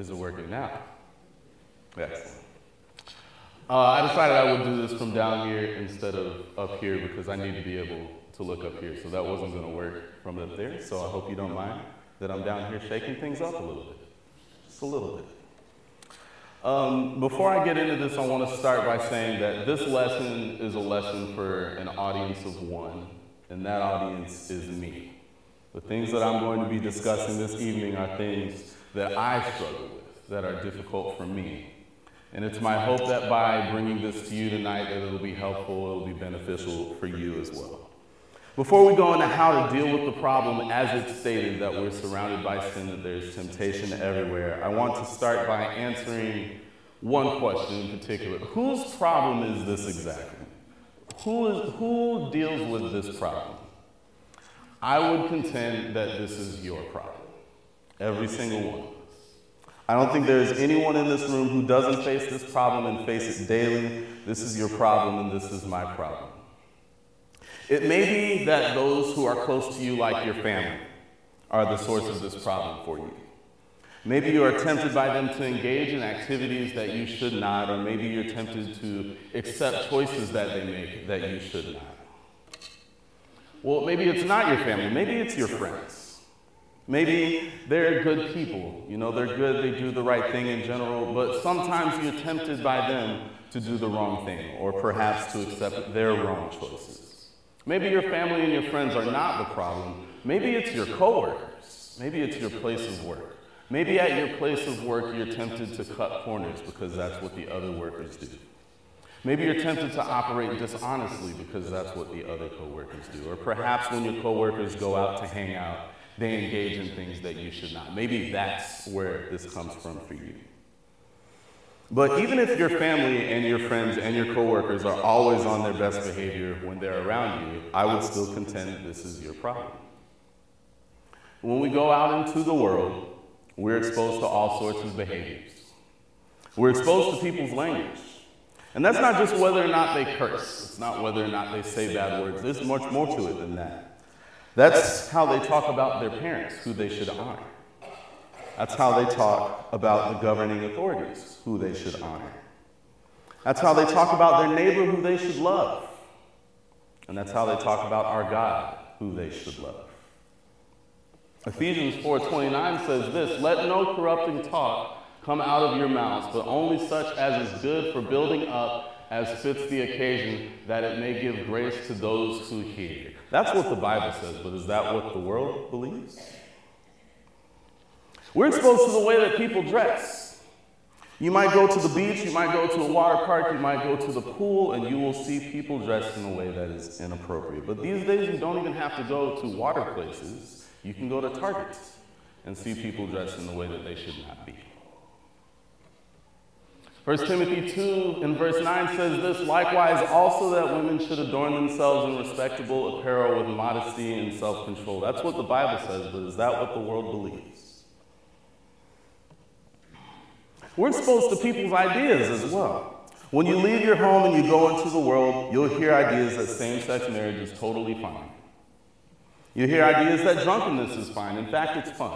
Is it working now? Excellent. I decided I would do this from down here instead of up here because I need to be able to look up here. So that wasn't going to work from up there. So I hope you don't mind that I'm down here shaking things up a little bit. Just a little bit. Before I get into this, I want to start by saying that this lesson is a lesson for an audience of one, and that audience is me. The things that I'm going to be discussing this evening are things that I struggle with, that are difficult for me. And it's my hope that by bringing this to you tonight, that it'll be helpful, it'll be beneficial for you as well. Before we go into how to deal with the problem, as it's stated that we're surrounded by sin, that there's temptation everywhere, I want to start by answering one question in particular. Whose problem is this exactly? Who deals with this problem? I would contend that this is your problem. Every single one. I don't think there's anyone in this room who doesn't face this problem and face it daily. This is your problem and this is my problem. It may be that those who are close to you, like your family, are the source of this problem for you. Maybe you are tempted by them to engage in activities that you should not, or maybe you're tempted to accept choices that they make that you should not. Well, maybe it's not your family. Maybe it's your friends. Maybe they're good people. You know, they're good, they do the right thing in general, but sometimes you're tempted by them to do the wrong thing, or perhaps to accept their wrong choices. Maybe your family and your friends are not the problem. Maybe it's your coworkers. Maybe it's your place of work. Maybe at your place of work, you're tempted to cut corners because that's what the other workers do. Maybe you're tempted to operate dishonestly because that's what the other coworkers do. Or perhaps when your coworkers go out to hang out, they engage in things that you should not. Maybe that's where this comes from for you. But even if your family and your friends and your coworkers are always on their best behavior when they're around you, I would still contend this is your problem. When we go out into the world, we're exposed to all sorts of behaviors. We're exposed to people's language. And that's not just whether or not they curse. It's not whether or not they say bad words. There's much more to it than that. That's how they talk about their parents, who they should honor. That's how they talk about the governing authorities, who they should honor. That's how they talk about their neighbor, who they should love. And that's how they talk about our God, who they should love. Ephesians 4:29 says this, "Let no corrupting talk come out of your mouths, but only such as is good for building up as fits the occasion, that it may give grace to those who hear." That's what the Bible says, but is that what the world believes? We're exposed to the way that people dress. You might go to the beach, you might go to a water park, you might go to the pool, and you will see people dressed in a way that is inappropriate. But these days, you don't even have to go to water places. You can go to Target and see people dressed in a way that they should not be. 1 Timothy 2 in verse 9 says this, "Likewise also that women should adorn themselves in respectable apparel with modesty and self-control." That's what the Bible says, but is that what the world believes? We're exposed to people's ideas as well. When you leave your home and you go into the world, you'll hear ideas that same-sex marriage is totally fine. You hear ideas that drunkenness is fine. In fact, it's fun.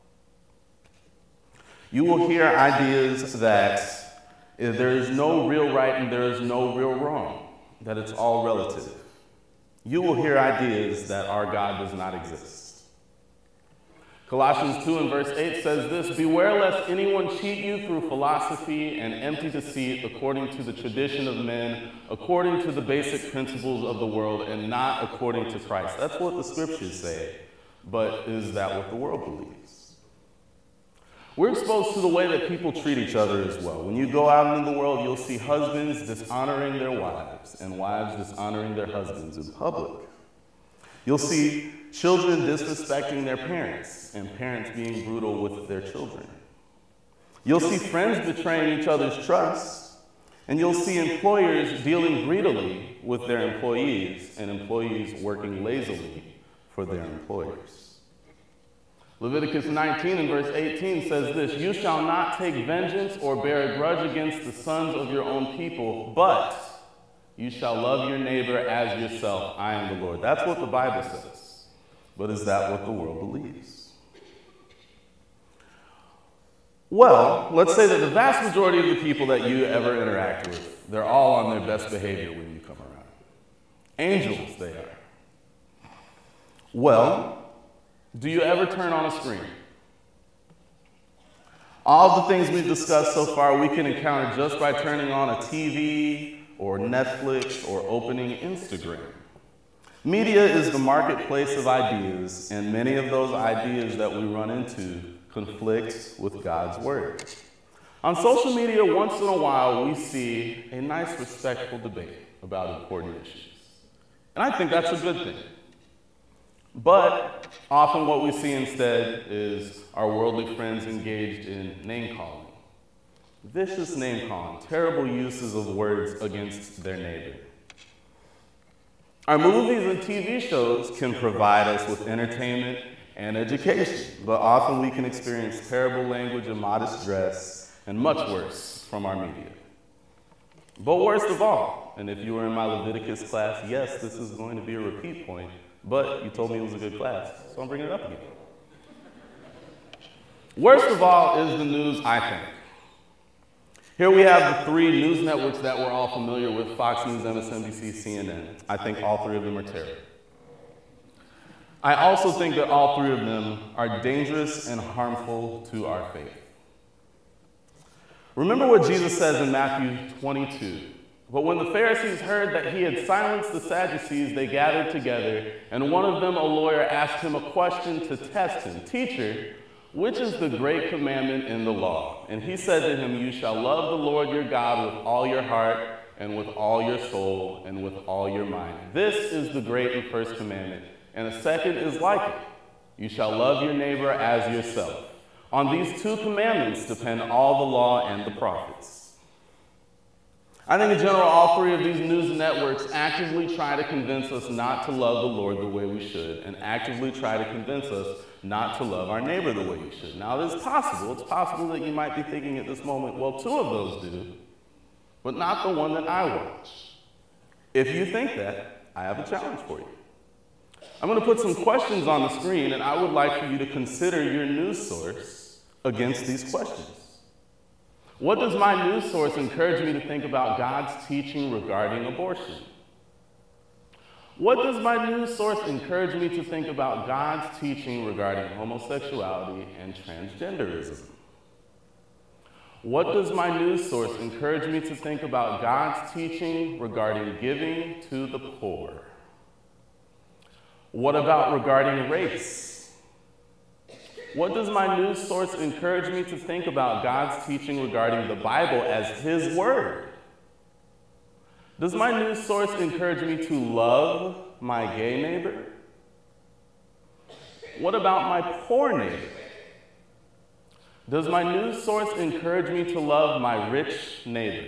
You will hear ideas that there is no real right and there is no real wrong, that it's all relative. You will hear ideas that our God does not exist. Colossians 2 and verse 8 says this, "Beware lest anyone cheat you through philosophy and empty deceit according to the tradition of men, according to the basic principles of the world, and not according to Christ." That's what the scriptures say, but is that what the world believes? We're exposed to the way that people treat each other as well. When you go out in the world, you'll see husbands dishonoring their wives and wives dishonoring their husbands in public. You'll see children disrespecting their parents and parents being brutal with their children. You'll see friends betraying each other's trust, and you'll see employers dealing greedily with their employees and employees working lazily for their employers. Leviticus 19 and verse 18 says this, "You shall not take vengeance or bear a grudge against the sons of your own people, but you shall love your neighbor as yourself. I am the Lord." That's what the Bible says. But is that what the world believes? Well, let's say that the vast majority of the people that you ever interact with, they're all on their best behavior when you come around. Angels, they are. Well, do you ever turn on a screen? All the things we've discussed so far, we can encounter just by turning on a TV or Netflix or opening Instagram. Media is the marketplace of ideas, and many of those ideas that we run into conflict with God's word. On social media, once in a while, we see a nice, respectful debate about important issues. And I think that's a good thing. But often what we see instead is our worldly friends engaged in name-calling. Vicious name-calling, terrible uses of words against their neighbor. Our movies and TV shows can provide us with entertainment and education, but often we can experience terrible language, immodest dress, and much worse from our media. But worst of all, and if you were in my Leviticus class, yes, this is going to be a repeat point, but you told me it was a good class, so I'm bringing it up again. Worst of all is the news, I think. Here we have the three news networks that we're all familiar with: Fox News, MSNBC, CNN. I think all three of them are terrible. I also think that all three of them are dangerous and harmful to our faith. Remember what Jesus says in Matthew 22. But when the Pharisees heard that he had silenced the Sadducees, they gathered together, and one of them, a lawyer, asked him a question to test him. Teacher, which is the great commandment in the law? And he said to him, you shall love the Lord your God with all your heart and with all your soul and with all your mind. This is the great and first commandment. And the second is like it. You shall love your neighbor as yourself. On these two commandments depend all the law and the prophets. I think in general, all three of these news networks actively try to convince us not to love the Lord the way we should, and actively try to convince us not to love our neighbor the way we should. Now, it is possible. It's possible that you might be thinking at this moment, well, two of those do, but not the one that I watch. If you think that, I have a challenge for you. I'm going to put some questions on the screen, and I would like for you to consider your news source against these questions. What does my news source encourage me to think about God's teaching regarding abortion? What does my news source encourage me to think about God's teaching regarding homosexuality and transgenderism? What does my news source encourage me to think about God's teaching regarding giving to the poor? What about regarding race? What does my news source encourage me to think about God's teaching regarding the Bible as His Word? Does my news source encourage me to love my gay neighbor? What about my poor neighbor? Does my news source encourage me to love my rich neighbor?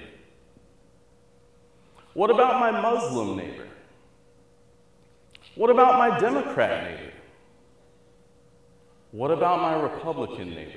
What about my Muslim neighbor? What about my Democrat neighbor? What about my Republican neighbor?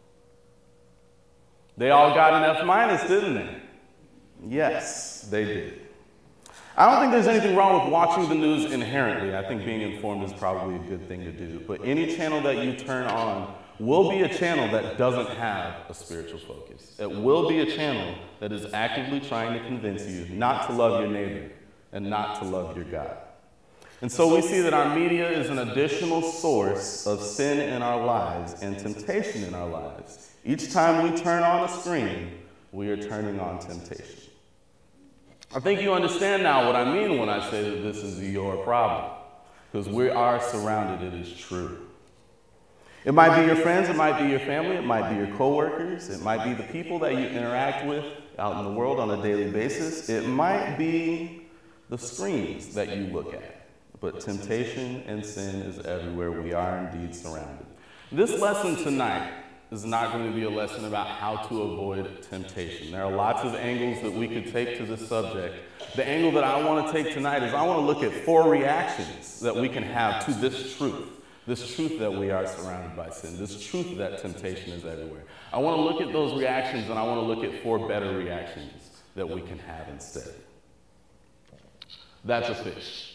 They all got an F-, didn't they? Yes, they did. I don't think there's anything wrong with watching the news inherently. I think being informed is probably a good thing to do. But any channel that you turn on will be a channel that doesn't have a spiritual focus. It will be a channel that is actively trying to convince you not to love your neighbor and not to love your God. And so we see that our media is an additional source of sin in our lives and temptation in our lives. Each time we turn on a screen, we are turning on temptation. I think you understand now what I mean when I say that this is your problem, because we are surrounded, it is true. It might be your friends, it might be your family, it might be your coworkers, it might be the people that you interact with out in the world on a daily basis, it might be the screens that you look at. But temptation and sin is everywhere. We are indeed surrounded. This lesson tonight is not going to be a lesson about how to avoid temptation. There are lots of angles that we could take to this subject. The angle that I want to take tonight is I want to look at 4 reactions that we can have to this truth that we are surrounded by sin, this truth that temptation is everywhere. I want to look at those reactions, and I want to look at 4 better reactions that we can have instead. That's a fish.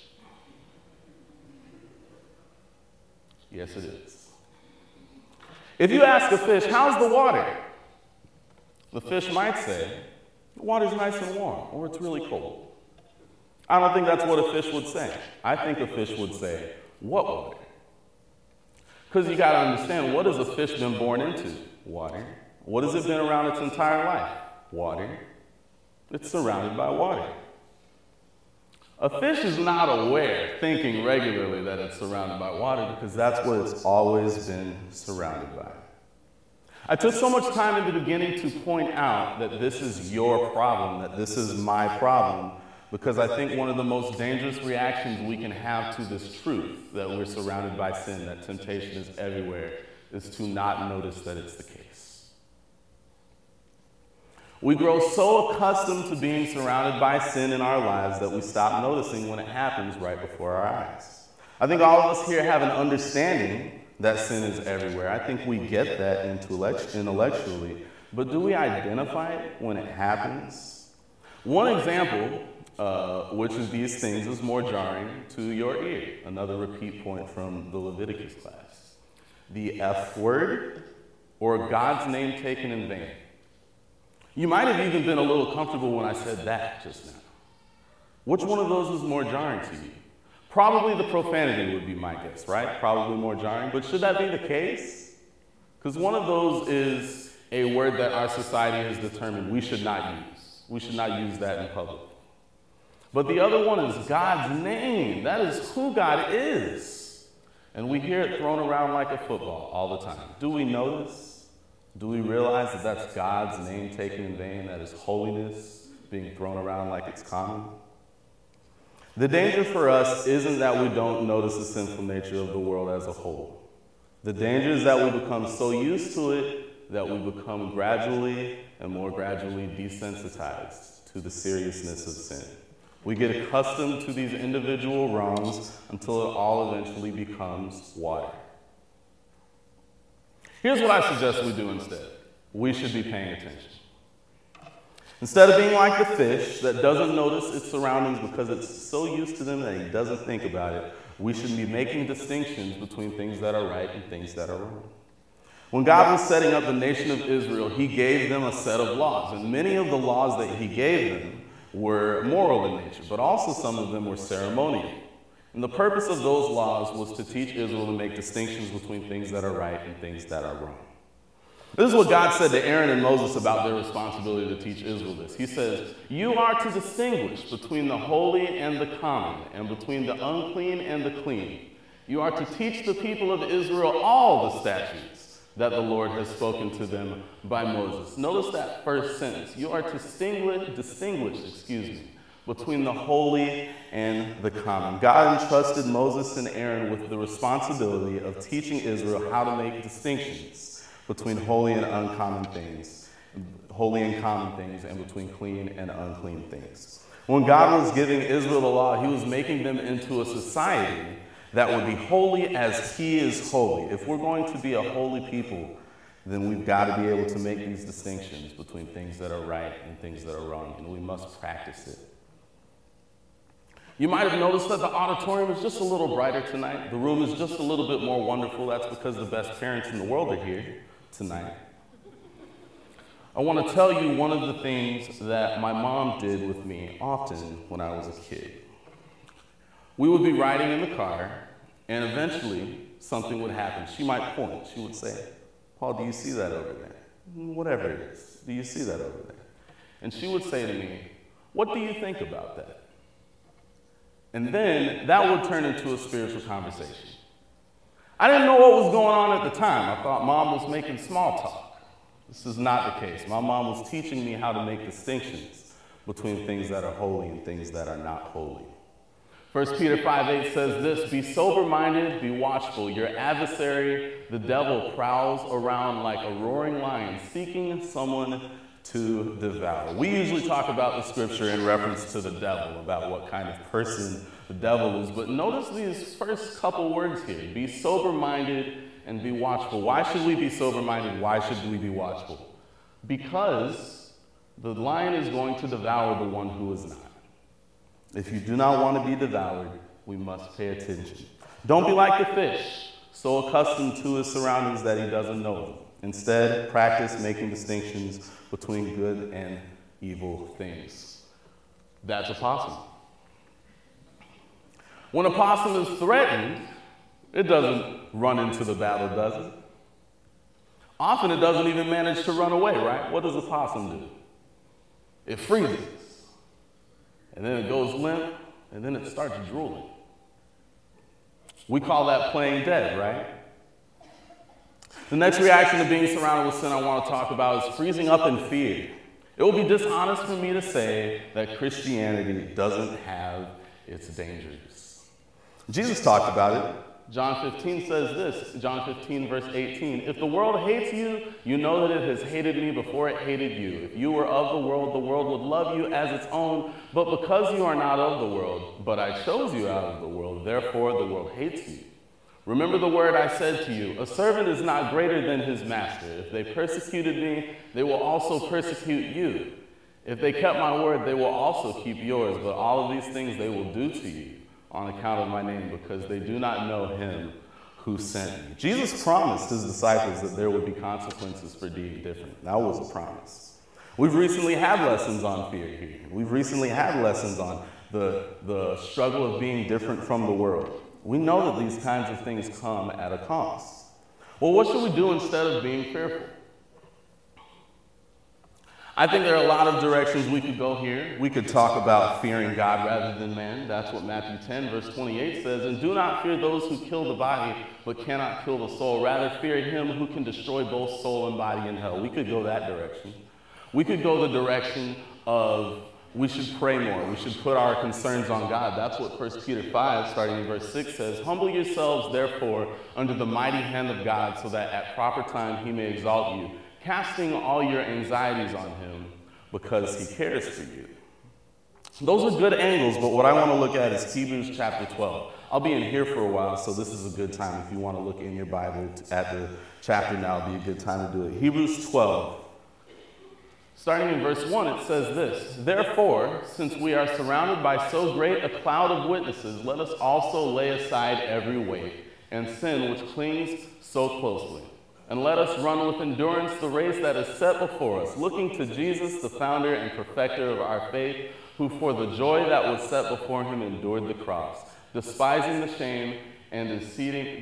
Yes, it is. If you ask a fish, how's the water? The fish might say, the water's nice and warm, or it's really cold. I don't think that's what a fish would say. I think a fish would say, what water? Because you got to understand, what has a fish been born into? Water. What has it been around its entire life? Water. It's surrounded by water. A fish is not aware, thinking regularly, that it's surrounded by water because that's what it's always been surrounded by. I took so much time in the beginning to point out that this is your problem, that this is my problem, because I think one of the most dangerous reactions we can have to this truth, that we're surrounded by sin, that temptation is everywhere, is to not notice that it's the case. We grow so accustomed to being surrounded by sin in our lives that we stop noticing when it happens right before our eyes. I think all of us here have an understanding that sin is everywhere. I think we get that intellectually, but do we identify it when it happens? One example, which is these things, is more jarring to your ear. Another repeat point from the Leviticus class. The F word, or God's name taken in vain. You might have even been a little comfortable when I said that just now. Which one of those is more jarring to you? Probably the profanity would be my guess, right? Probably more jarring. But should that be the case? Because one of those is a word that our society has determined we should not use. We should not use that in public. But the other one is God's name. That is who God is. And we hear it thrown around like a football all the time. Do we notice? Do we realize that that's God's name taken in vain, that is holiness being thrown around like it's common? The danger for us isn't that we don't notice the sinful nature of the world as a whole. The danger is that we become so used to it that we become gradually and more gradually desensitized to the seriousness of sin. We get accustomed to these individual wrongs until it all eventually becomes water. Here's what I suggest we do instead. We should be paying attention. Instead of being like the fish that doesn't notice its surroundings because it's so used to them that he doesn't think about it, we should be making distinctions between things that are right and things that are wrong. When God was setting up the nation of Israel, he gave them a set of laws, and many of the laws that he gave them were moral in nature, but also some of them were ceremonial. And the purpose of those laws was to teach Israel to make distinctions between things that are right and things that are wrong. This is what God said to Aaron and Moses about their responsibility to teach Israel this. He says, you are to distinguish between the holy and the common, and between the unclean and the clean. You are to teach the people of Israel all the statutes that the Lord has spoken to them by Moses. Notice that first sentence. You are to distinguish between the holy and the common. God entrusted Moses and Aaron with the responsibility of teaching Israel how to make distinctions between holy and common things, and between clean and unclean things. When God was giving Israel the law, he was making them into a society that would be holy as he is holy. If we're going to be a holy people, then we've got to be able to make these distinctions between things that are right and things that are wrong, and we must practice it. You might have noticed that the auditorium is just a little brighter tonight. The room is just a little bit more wonderful. That's because the best parents in the world are here tonight. I want to tell you one of the things that my mom did with me often when I was a kid. We would be riding in the car, and eventually something would happen. She might point. She would say, Paul, do you see that over there? Whatever it is, do you see that over there? And she would say to me, what do you think about that? And then that would turn into a spiritual conversation. I didn't know what was going on at the time. I thought mom was making small talk. This is not the case. My mom was teaching me how to make distinctions between things that are holy and things that are not holy. 1 Peter 5:8 says this, be sober-minded, be watchful. Your adversary, the devil, prowls around like a roaring lion, seeking someone to devour. We usually talk about the scripture in reference to the devil, about what kind of person the devil is. But notice these first couple words here. Be sober-minded and be watchful. Why should we be sober-minded? Why should we be watchful? Because the lion is going to devour the one who is not. If you do not want to be devoured, we must pay attention. Don't be like the fish, so accustomed to his surroundings that he doesn't know them. Instead, practice making distinctions between good and evil things. That's a possum. When a possum is threatened, it doesn't run into the battle, does it? Often it doesn't even manage to run away, right? What does a possum do? It freezes, and then it goes limp, and then it starts drooling. We call that playing dead, right? The next reaction to being surrounded with sin I want to talk about is freezing up in fear. It will be dishonest for me to say that Christianity doesn't have its dangers. Jesus talked about it. John 15 says this, John 15 verse 18, if the world hates you, you know that it has hated me before it hated you. If you were of the world would love you as its own, but because you are not of the world, but I chose you out of the world, therefore the world hates you. Remember the word I said to you, a servant is not greater than his master. If they persecuted me, they will also persecute you. If they kept my word, they will also keep yours, but all of these things they will do to you on account of my name, because they do not know him who sent me. Jesus promised his disciples that there would be consequences for being different. That was a promise. We've recently had lessons on fear here. We've recently had lessons on the struggle of being different from the world. We know that these kinds of things come at a cost. Well, what should we do instead of being fearful? I think there are a lot of directions we could go here. We could talk about fearing God rather than man. That's what Matthew 10, verse 28 says. And do not fear those who kill the body, but cannot kill the soul. Rather, fear him who can destroy both soul and body in hell. We could go that direction. We could go the direction of we should pray more. We should put our concerns on God. That's what 1 Peter 5, starting in verse 6 says. Humble yourselves, therefore, under the mighty hand of God, so that at proper time he may exalt you, casting all your anxieties on him because he cares for you. Those are good angles, but what I want to look at is Hebrews chapter 12. I'll be in here for a while, so this is a good time. If you want to look in your Bible at the chapter now, it'll be a good time to do it. Hebrews 12. Starting in verse 1, it says this, therefore, since we are surrounded by so great a cloud of witnesses, let us also lay aside every weight and sin which clings so closely. And let us run with endurance the race that is set before us, looking to Jesus, the founder and perfecter of our faith, who for the joy that was set before him endured the cross, despising the shame and is seated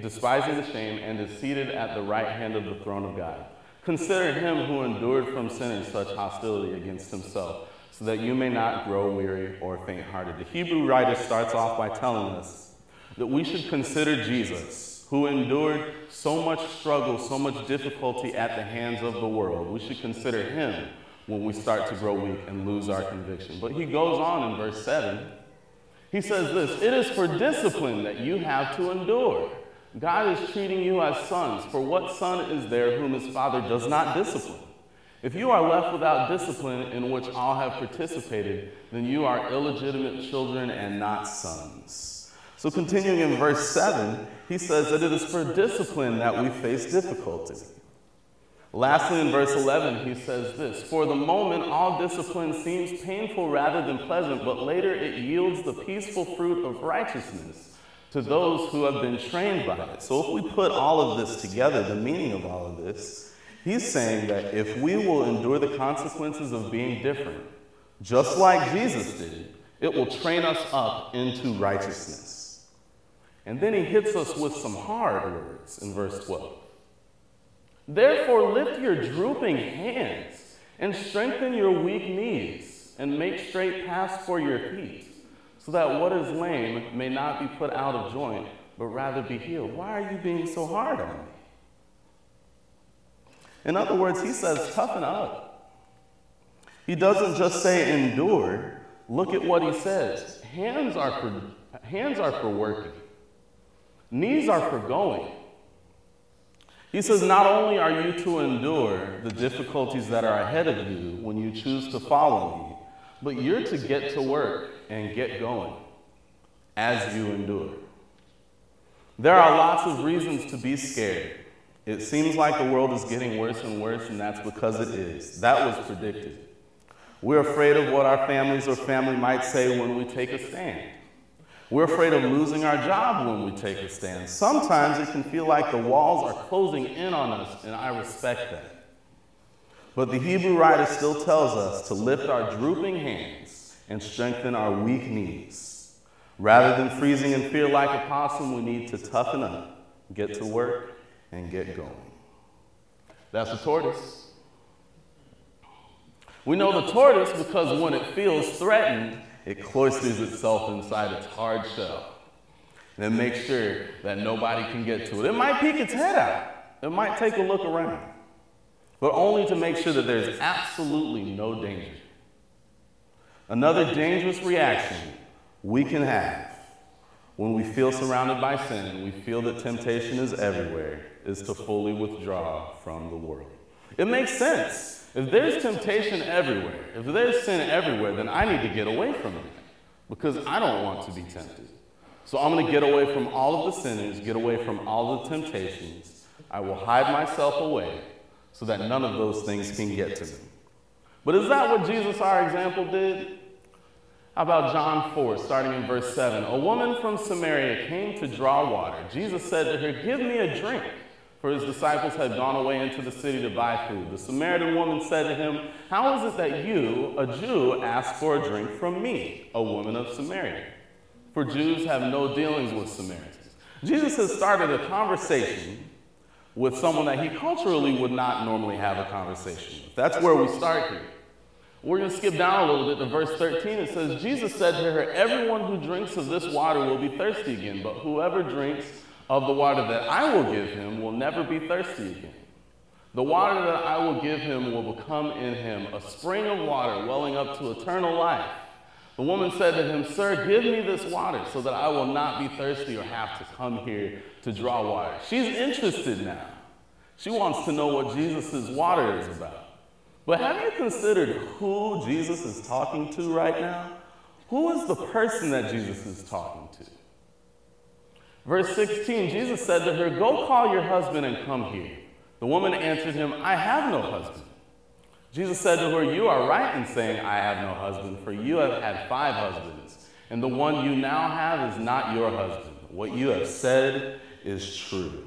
at the right hand of the throne of God. Consider him who endured from sinners such hostility against himself, so that you may not grow weary or faint-hearted. The Hebrew writer starts off by telling us that we should consider Jesus, who endured so much struggle, so much difficulty at the hands of the world. We should consider him when we start to grow weak and lose our conviction. But he goes on in verse 7. He says this, it is for discipline that you have to endure. God is treating you as sons, for what son is there whom his father does not discipline? If you are left without discipline in which all have participated, then you are illegitimate children and not sons. So continuing in verse 7, he says that it is for discipline that we face difficulty. Lastly, in verse 11, he says this, for the moment all discipline seems painful rather than pleasant, but later it yields the peaceful fruit of righteousness to those who have been trained by it. So if we put all of this together, the meaning of all of this, he's saying that if we will endure the consequences of being different, just like Jesus did, it will train us up into righteousness. And then he hits us with some hard words in verse 12. Therefore lift your drooping hands and strengthen your weak knees and make straight paths for your feet, so that what is lame may not be put out of joint, but rather be healed. Why are you being so hard on me? In other words, he says, toughen up. He doesn't just say endure. Look at what he says. Hands are for working. Knees are for going. He says, not only are you to endure the difficulties that are ahead of you when you choose to follow me, but you're to get to work and get going as you endure. There are lots of reasons to be scared. It seems like the world is getting worse and worse, and that's because it is. That was predicted. We're afraid of what our families or family might say when we take a stand. We're afraid of losing our job when we take a stand. Sometimes it can feel like the walls are closing in on us, and I respect that. But the Hebrew writer still tells us to lift our drooping hands and strengthen our weak knees. Rather than freezing in fear like a possum, we need to toughen up, get to work, and get going. That's the tortoise. We know the tortoise because when it feels threatened, it cloisters itself inside its hard shell. And it makes sure that nobody can get to it. It might peek its head out. It might take a look around. But only to make sure that there's absolutely no danger. Another dangerous reaction we can have when we feel surrounded by sin and we feel that temptation is everywhere is to fully withdraw from the world. It makes sense. If there's temptation everywhere, if there's sin everywhere, then I need to get away from it because I don't want to be tempted. So I'm going to get away from all of the sinners, get away from all the temptations. I will hide myself away so that none of those things can get to me. But is that what Jesus, our example, did? How about John 4, starting in verse 7? A woman from Samaria came to draw water. Jesus said to her, "Give me a drink." For his disciples had gone away into the city to buy food. The Samaritan woman said to him, "How is it that you, a Jew, ask for a drink from me, a woman of Samaria? For Jews have no dealings with Samaritans." Jesus has started a conversation with someone that he culturally would not normally have a conversation with. That's where we start here. We're going to skip down a little bit to verse 13. It says, Jesus said to her, "Everyone who drinks of this water will be thirsty again, but whoever drinks of the water that I will give him will never be thirsty again. The water that I will give him will become in him a spring of water welling up to eternal life." The woman said to him, "Sir, give me this water so that I will not be thirsty or have to come here to draw water." She's interested now. She wants to know what Jesus' water is about. But have you considered who Jesus is talking to right now? Who is the person that Jesus is talking to? Verse 16, Jesus said to her, "Go call your husband and come here." The woman answered him, "I have no husband." Jesus said to her, "You are right in saying, 'I have no husband,' for you have had 5 husbands, and the one you now have is not your husband. What you have said is true."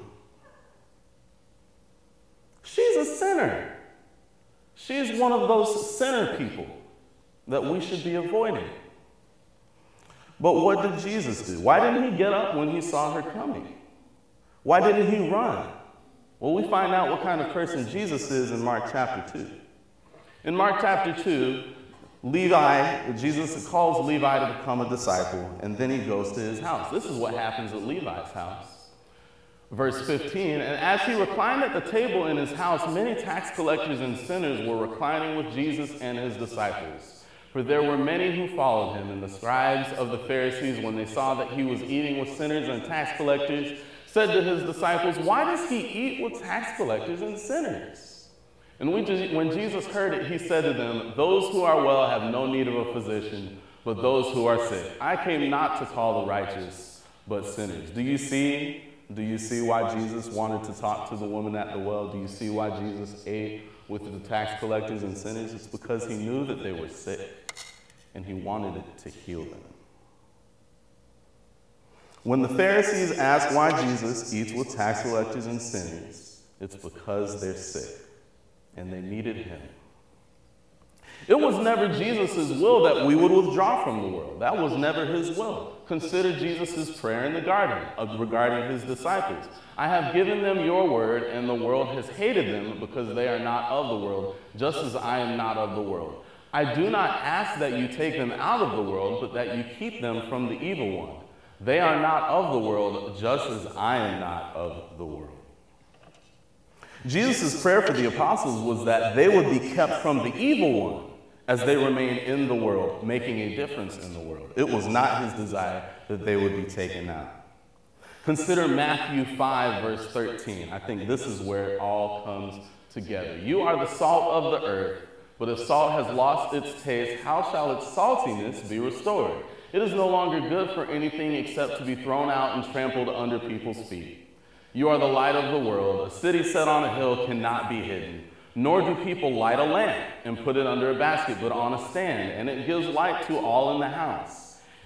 She's a sinner. She's one of those sinner people that we should be avoiding. But what did Jesus do? Why didn't he get up when he saw her coming? Why didn't he run? Well, we find out what kind of person Jesus is in Mark chapter 2. In Mark chapter 2, Jesus calls Levi to become a disciple, and then he goes to his house. This is what happens at Levi's house. Verse 15, and as he reclined at the table in his house, many tax collectors and sinners were reclining with Jesus and his disciples. For there were many who followed him, and the scribes of the Pharisees, when they saw that he was eating with sinners and tax collectors, said to his disciples, "Why does he eat with tax collectors and sinners?" And when Jesus heard it, he said to them, "Those who are well have no need of a physician, but those who are sick. I came not to call the righteous, but sinners." Do you see why Jesus wanted to talk to the woman at the well? Do you see why Jesus ate with the tax collectors and sinners? It's because he knew that they were sick, and he wanted to heal them. When the Pharisees ask why Jesus eats with tax collectors and sinners, it's because they're sick, and they needed him. It was never Jesus' will that we would withdraw from the world. That was never his will. Consider Jesus' prayer in the garden regarding his disciples. "I have given them your word, and the world has hated them because they are not of the world, just as I am not of the world. I do not ask that you take them out of the world, but that you keep them from the evil one. They are not of the world, just as I am not of the world." Jesus' prayer for the apostles was that they would be kept from the evil one as they remain in the world, making a difference in the world. It was not his desire that they would be taken out. Consider Matthew 5, verse 13. I think this is where it all comes together. "You are the salt of the earth, but if salt has lost its taste, how shall its saltiness be restored? It is no longer good for anything except to be thrown out and trampled under people's feet. You are the light of the world. A city set on a hill cannot be hidden. Nor do people light a lamp and put it under a basket, but on a stand, and it gives light to all in the house.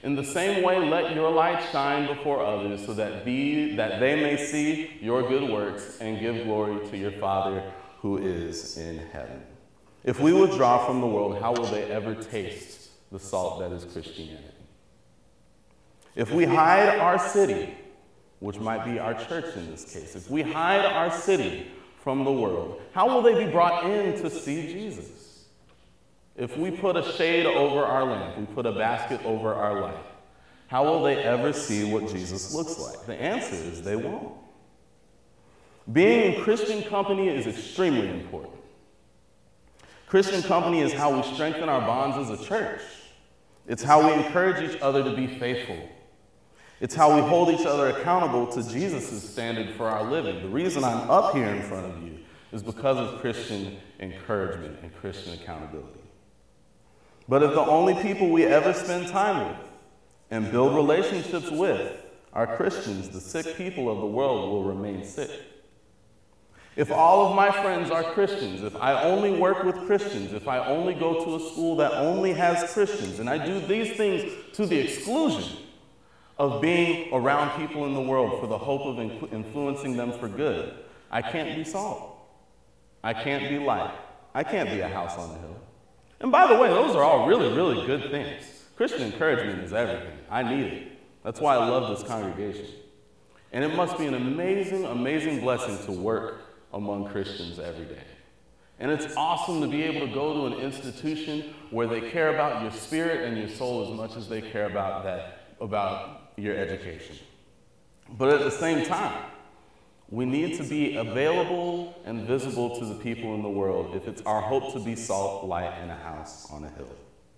In the same way, let your light shine before others so that they may see your good works and give glory to your Father who is in heaven. If we withdraw from the world, how will they ever taste the salt that is Christianity? If we hide our city, which might be our church in this case, if we hide our city from the world, how will they be brought in to see Jesus? If we put a shade over our lamp, we put a basket over our light, how will they ever see what Jesus looks like? The answer is they won't. Being in Christian company is extremely important. Christian company is how we strengthen our bonds as a church. It's how we encourage each other to be faithful. It's how we hold each other accountable to Jesus' standard for our living. The reason I'm up here in front of you is because of Christian encouragement and Christian accountability. But if the only people we ever spend time with and build relationships with are Christians, the sick people of the world will remain sick. If all of my friends are Christians, if I only work with Christians, if I only go to a school that only has Christians, and I do these things to the exclusion of being around people in the world for the hope of influencing them for good, I can't be salt. I can't be light. I can't be a house on the hill. And by the way, those are all really, really good things. Christian encouragement is everything. I need it. That's why I love this congregation. And it must be an amazing, amazing blessing to work among Christians every day. And it's awesome to be able to go to an institution where they care about your spirit and your soul as much as they care about your education. But at the same time, we need to be available and visible to the people in the world if it's our hope to be salt, light, and a house on a hill.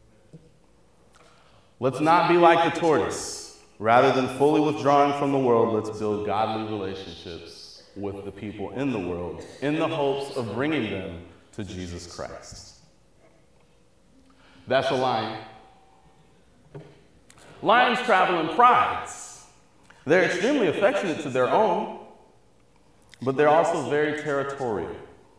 Let's not be like the tortoise. Rather than fully withdrawing from the world, let's build godly relationships with the people in the world in the hopes of bringing them to Jesus Christ. That's a lion. Lions travel in prides. They're extremely affectionate to their own, but they're also very territorial.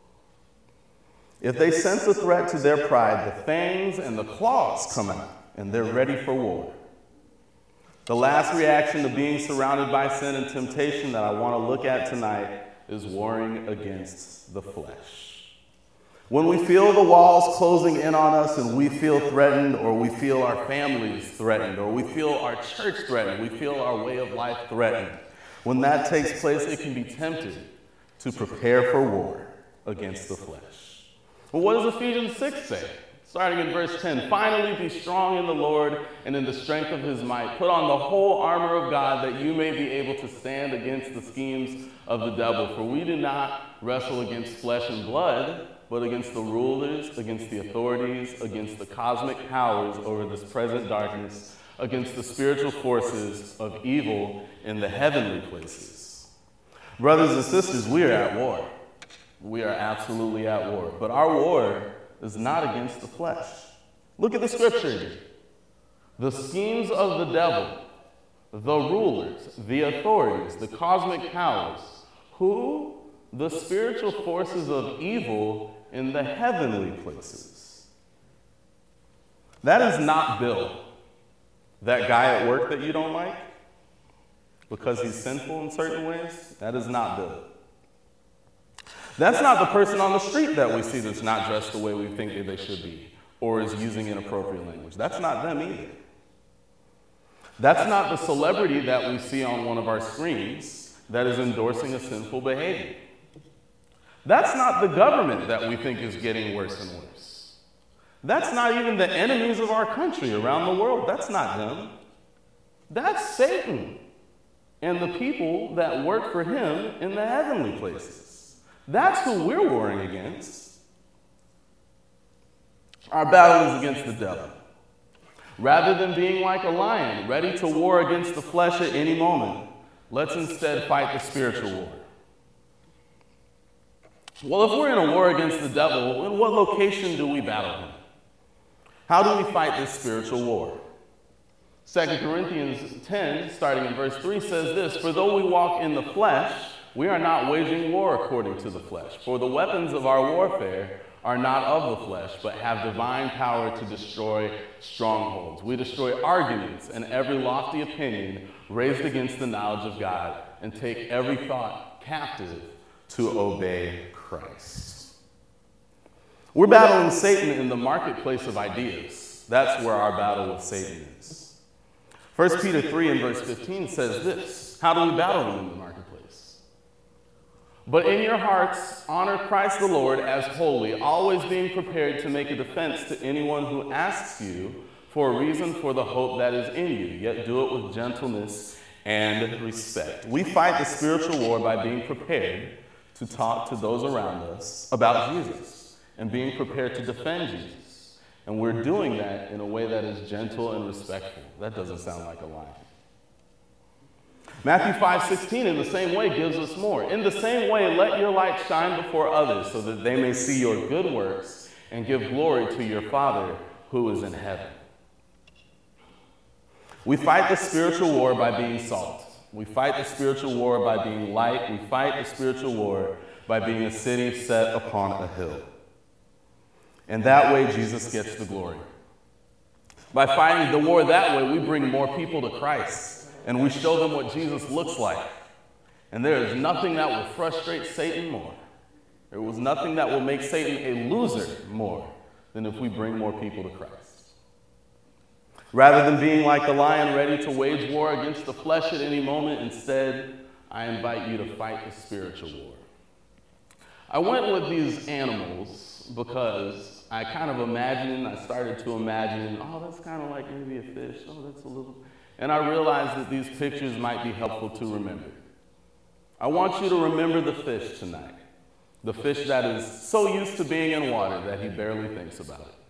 If they sense a threat to their pride, the fangs and the claws come out, and they're ready for war. The last reaction to being surrounded by sin and temptation that I want to look at tonight is warring against the flesh. When we feel the walls closing in on us and we feel threatened, or we feel our families threatened, or we feel our church threatened, we feel our way of life threatened, when that takes place, it can be tempted to prepare for war against the flesh. But what does Ephesians 6 say? Starting in verse 10, finally be strong in the Lord and in the strength of his might. Put on the whole armor of God that you may be able to stand against the schemes of the devil. For we do not wrestle against flesh and blood, but against the rulers, against the authorities, against the cosmic powers over this present darkness, against the spiritual forces of evil in the heavenly places. Brothers and sisters, we are at war. We are absolutely at war. But our war is not against the flesh. Look at the scripture here. The schemes of the devil, the rulers, the authorities, the cosmic powers, who? The spiritual forces of evil in the heavenly places. That is not Bill, that guy at work that you don't like, because he's sinful in certain ways. That is not Bill. That's not the person on the street that we see that's not dressed the way we think that they should be, or is using inappropriate language. That's not them either. That's not the celebrity that we see on one of our screens that is endorsing a sinful behavior. That's not the government that we think is getting worse and worse. That's not even the enemies of our country around the world. That's not them. That's Satan and the people that work for him in the heavenly places. That's who we're warring against. Our battle is against the devil. Rather than being like a lion, ready to war against the flesh at any moment, let's instead fight the spiritual war. Well, if we're in a war against the devil, in what location do we battle him? How do we fight this spiritual war? 2 Corinthians 10, starting in verse 3, says this, for though we walk in the flesh, we are not waging war according to the flesh. For the weapons of our warfare are not of the flesh, but have divine power to destroy strongholds. We destroy arguments and every lofty opinion raised against the knowledge of God, and take every thought captive to obey Christ. We're battling Satan in the marketplace of ideas. That's where our battle with Satan is. 1 Peter 3 and verse 15 says this: how do we battle him in the marketplace? But in your hearts, honor Christ the Lord as holy, always being prepared to make a defense to anyone who asks you for a reason for the hope that is in you, yet do it with gentleness and respect. We fight the spiritual war by being prepared to talk to those around us about Jesus and being prepared to defend Jesus. And we're doing that in a way that is gentle and respectful. That doesn't sound like a lie. Matthew 5:16 in the same way gives us more. In the same way, let your light shine before others so that they may see your good works and give glory to your Father who is in heaven. We fight the spiritual war by being salt. We fight the spiritual war by being light. We fight the spiritual war by being a city set upon a hill. And that way, Jesus gets the glory. By fighting the war that way, we bring more people to Christ, and we show them what Jesus looks like. And there is nothing that will frustrate Satan more. There was nothing that will make Satan a loser more than if we bring more people to Christ. Rather than being like the lion ready to wage war against the flesh at any moment, instead, I invite you to fight the spiritual war. I went with these animals because I started to imagine, oh, that's kind of like maybe a fish. Oh, that's a little. And I realized that these pictures might be helpful to remember. I want you to remember the fish tonight. The fish that is so used to being in water that he barely thinks about it.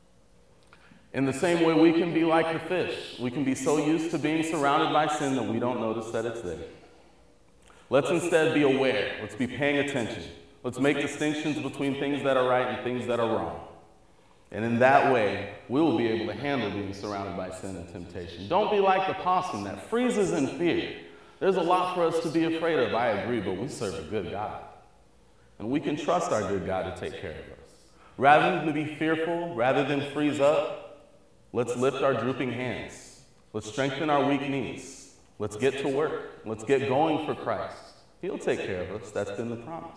In the same way, we can be like the fish. We can be so used to being surrounded by sin that we don't notice that it's there. Let's instead be aware. Let's be paying attention. Let's make distinctions between things that are right and things that are wrong. And in that way, we will be able to handle being surrounded by sin and temptation. Don't be like the possum that freezes in fear. There's a lot for us to be afraid of, I agree, but we serve a good God. And we can trust our good God to take care of us. Rather than be fearful, rather than freeze up, let's lift our drooping hands. Let's strengthen our weak knees. Let's get to work. Let's get going for Christ. He'll take care of us. That's been the promise.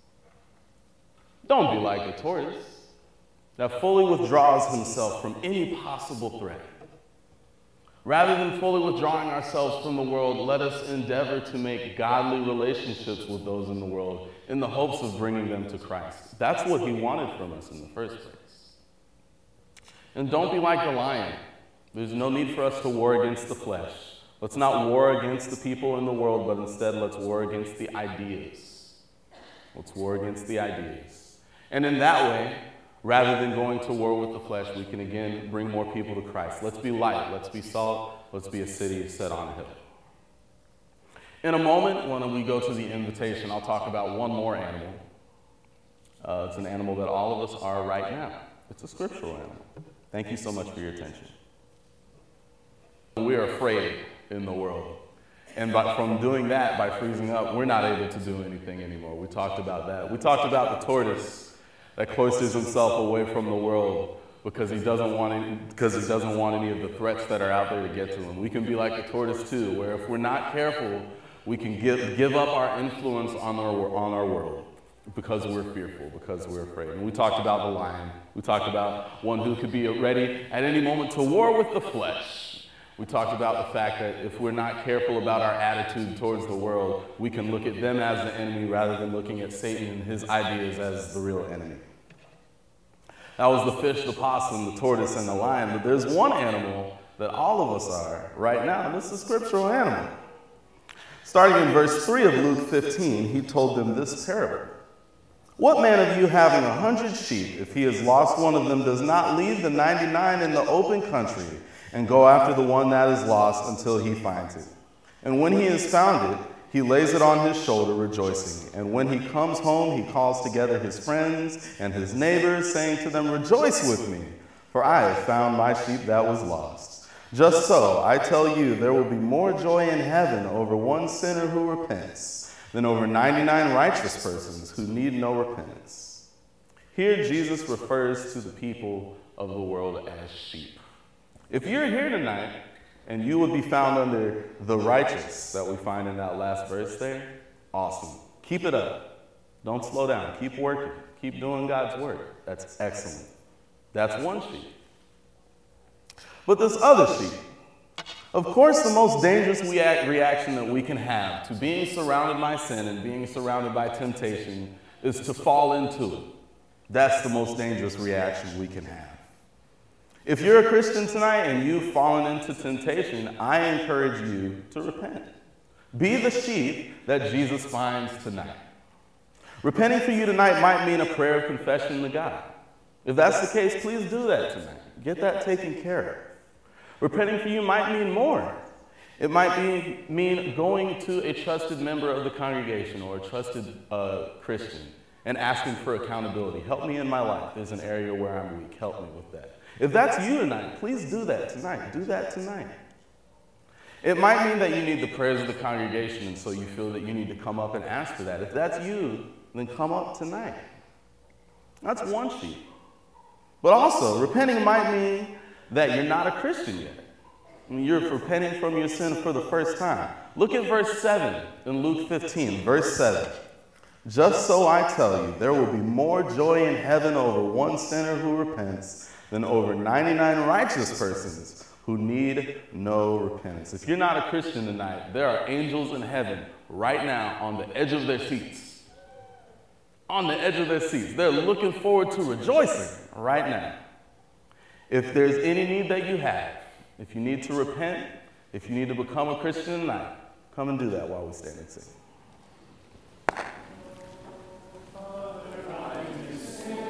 Don't be like the tortoise that fully withdraws himself from any possible threat. Rather than fully withdrawing ourselves from the world, let us endeavor to make godly relationships with those in the world in the hopes of bringing them to Christ. That's what he wanted from us in the first place. And don't be like the lion. There's no need for us to war against the flesh. Let's not war against the people in the world, but instead let's war against the ideas. Let's war against the ideas. And in that way, rather than going to war with the flesh, we can again bring more people to Christ. Let's be light. Let's be salt. Let's be a city set on a hill. In a moment, when we go to the invitation, I'll talk about one more animal. It's an animal that all of us are right now. It's a scriptural animal. Thank you so much for your attention. We are afraid in the world. And from doing that, by freezing up, we're not able to do anything anymore. We talked about that. We talked about the tortoise that cloisters himself away from the world because he doesn't want any of the threats that are out there to get to him. We can be like the tortoise too, where if we're not careful, we can give up our influence on our world. Because we're fearful, because we're afraid. And we talked about the lion. We talked about one who could be ready at any moment to war with the flesh. We talked about the fact that if we're not careful about our attitude towards the world, we can look at them as the enemy rather than looking at Satan and his ideas as the real enemy. That was the fish, the possum, the tortoise, and the lion. But there's one animal that all of us are right now, and this is a scriptural animal. Starting in verse 3 of Luke 15, he told them this parable. What man of you having 100 sheep, if he has lost one of them, does not leave the 99 in the open country and go after the one that is lost until he finds it? And when he has found it, he lays it on his shoulder, rejoicing. And when he comes home, he calls together his friends and his neighbors, saying to them, rejoice with me, for I have found my sheep that was lost. Just so, I tell you, there will be more joy in heaven over one sinner who repents than over 99 righteous persons who need no repentance. Here, Jesus refers to the people of the world as sheep. If you're here tonight and you would be found under the righteous that we find in that last verse there, awesome. Keep it up. Don't slow down. Keep working. Keep doing God's work. That's excellent. That's one sheep. But this other sheep, of course, the most dangerous reaction that we can have to being surrounded by sin and being surrounded by temptation is to fall into it. That's the most dangerous reaction we can have. If you're a Christian tonight and you've fallen into temptation, I encourage you to repent. Be the sheep that Jesus finds tonight. Repenting for you tonight might mean a prayer of confession to God. If that's the case, please do that tonight. Get that taken care of. Repenting for you might mean more. It might mean going to a trusted member of the congregation or a trusted Christian and asking for accountability. Help me in my life. There's an area where I'm weak. Help me with that. If that's you tonight, please do that tonight. Do that tonight. It might mean that you need the prayers of the congregation, and so you feel that you need to come up and ask for that. If that's you, then come up tonight. That's one sheep. But also, repenting might mean that you're not a Christian yet. You're repenting from your sin for the first time. Look at verse 7 in Luke 15, verse 7. Just so I tell you, there will be more joy in heaven over one sinner who repents than over 99 righteous persons who need no repentance. If you're not a Christian tonight, there are angels in heaven right now on the edge of their seats. On the edge of their seats. They're looking forward to rejoicing right now. If there's any need that you have, if you need to repent, if you need to become a Christian tonight, come and do that while we stand and sing.